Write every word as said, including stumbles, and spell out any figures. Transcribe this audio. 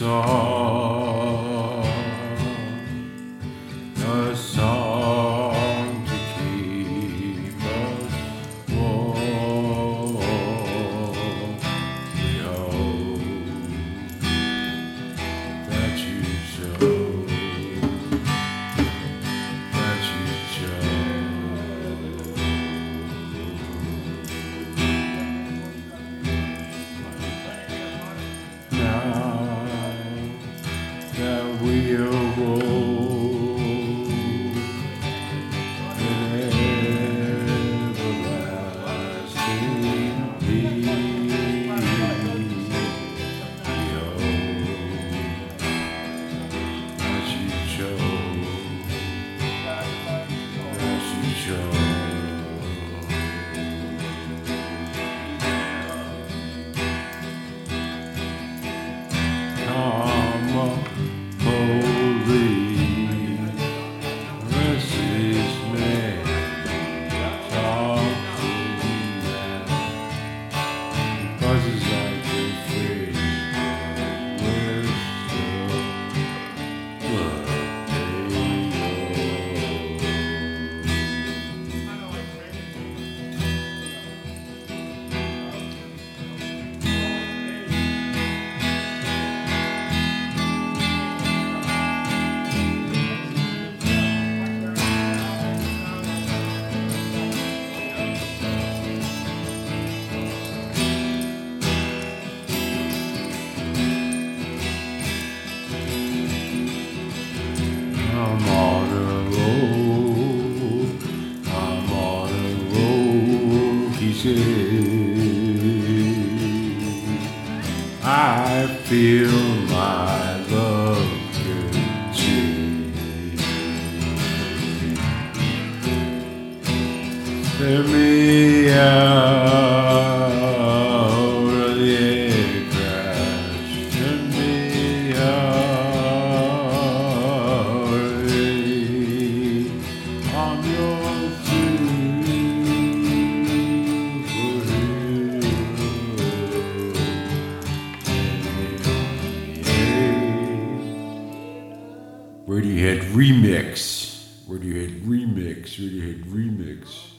song, a song to keep us warm. We hope that you chose, that you chose. Now that we awoke in everlasting peace, we hope that you chose, that you chose. Come up, holy, restless man, talk to me now. Buzzes like your face, whistle, what they I'm on a roll, I'm on a roll, he said. I feel my love could change. Let me out of the air crash, let me out. I'm your superhero. Radiohead Remix. Radiohead Remix. Radiohead Remix.